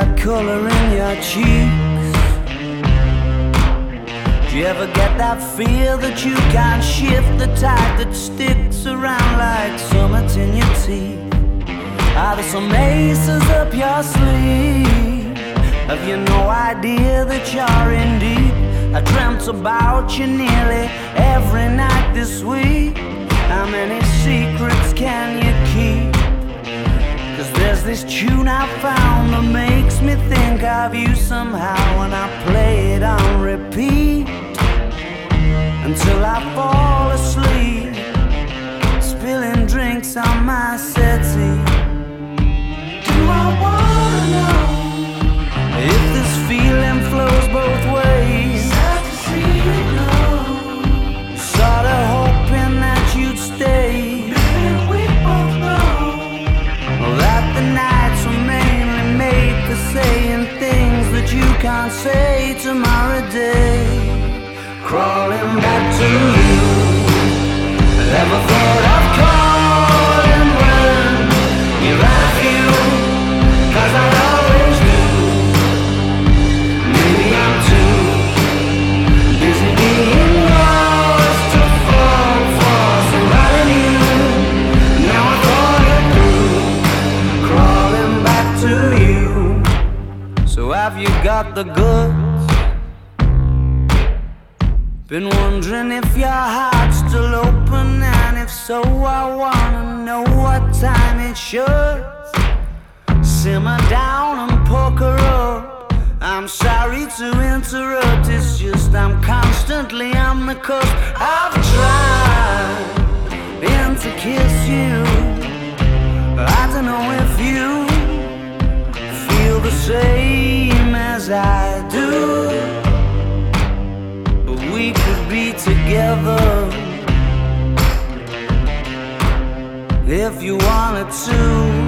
that color in your cheeks? Do you ever get that fear that you can't shift, the tide that sticks around like summits in your teeth? Are there some aces up your sleeve? Have you no idea that you're in deep? I dreamt about you nearly every night this week. How many secrets can you keep? 'Cause there's this tune I found that makes me think of you somehow, and I play it on repeat until I fall asleep, spilling drinks on my settee. Do I wanna know if this feeling flows both ways? Sad to see you go. Sorta hoping that you'd stay. Baby, we both know that the nights were mainly made for saying things that you can't say tomorrow day. Crawling back to you, never thought of calling when you're out of you, 'cause I always do. Maybe I'm too busy being lost to fall for somebody new. Now I thought it through, crawling back to you. So have you got the goods? Been wondering if your heart's still open, and if so, I wanna know what time it should. Simmer down and poker up. I'm sorry to interrupt, it's just I'm constantly on the cusp. I've tried to kiss you. I don't know if you feel the same as I do, but we could be together if you wanted to.